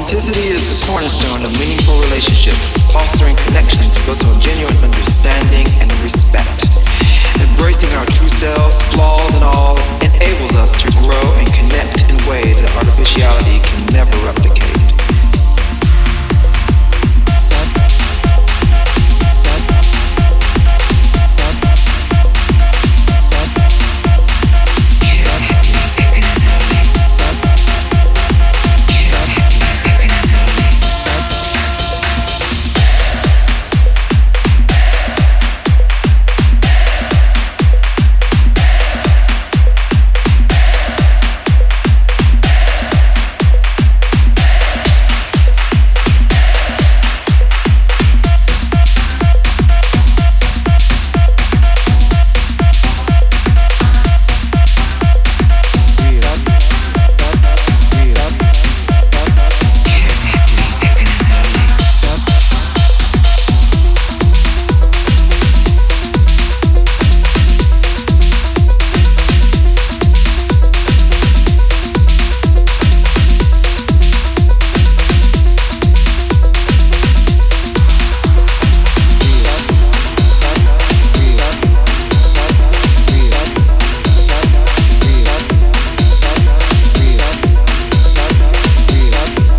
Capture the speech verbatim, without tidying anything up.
Authenticity is the cornerstone of meaningful relationships, fostering connections built on genuine understanding and respect. Embracing our true selves, flaws and all, enables us to grow and connect in ways that artificiality can never replicate.